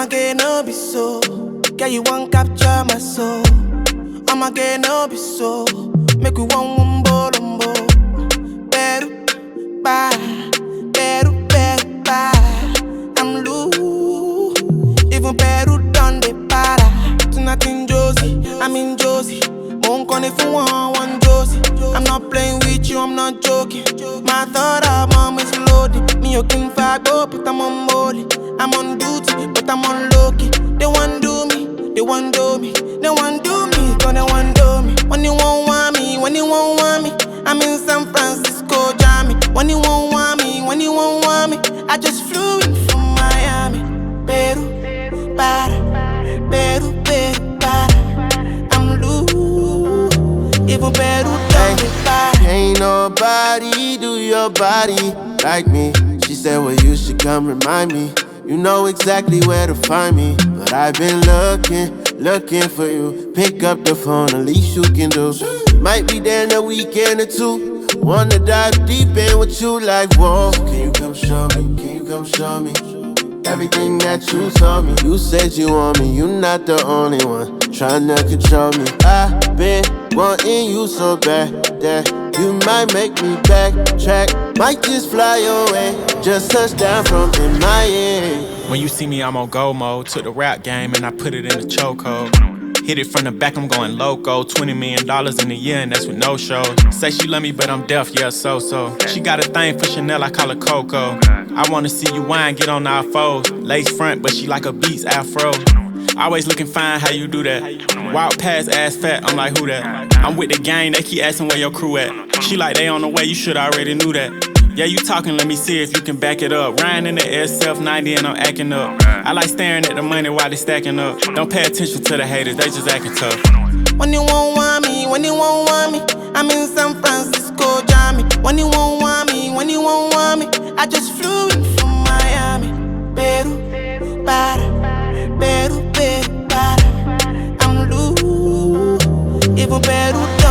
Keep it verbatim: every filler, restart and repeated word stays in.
I'ma get no be so. Girl, you won't capture my soul. I'ma get no be so. Make we one one bolombo. Better, bye. Better, better, bye. I'm loose. Even Peru done the para. Tonight in Josie, I'm in Josie. Won't call if you want one Josie. I'm not playing with you, I'm not joking. My thought of mom is loaded. Me, you can fight up, but I'm on molly. I'm on duty, but I'm on low-key. They want do me, they want do me. They want do me, cause they want do me. When you won't want me, when you won't want me, I'm in San Francisco, Jammy. When you won't want me, when you won't want me, I just flew in from Miami. Peru, para, Peru, Peru, para. I'm loose, even Peru don't be para. Ain't nobody do your body like me. She said, well, you should come remind me. You know exactly where to find me. But I've been looking, looking for you. Pick up the phone, the least you can do. Might be there in a weekend or two. Wanna dive deep in with you like, whoa. Can you come show me, can you come show me everything that you told me? You said you want me, you not the only one tryna control me. I've been wanting you so bad that you might make me backtrack. Might just fly away, just touch down from in my head. When you see me, I'm on go mode. Took the rap game and I put it in the chokehold. Hit it from the back, I'm going loco. twenty million dollars in a year and that's with no shows. Say she love me, but I'm deaf, yeah, so-so. She got a thing for Chanel, I call her Coco. I wanna see you whine, get on our foes. Lace front, but she like a Beats afro. Always looking fine, how you do that? Wild pass, ass fat, I'm like, who that? I'm with the gang, they keep asking where your crew at. She like, they on the way, you should already knew that. Yeah, you talking, let me see if you can back it up. Riding in the S F ninety and I'm acting up. I like staring at the money while they stacking up. Don't pay attention to the haters, they just acting tough. When you won't want me, when you won't want me, I'm in San Francisco, Jammy. When you won't want me, when you won't want me, I just flew in from Miami. Peru, para, Peru, Peru, para. I'm loose, even Peru.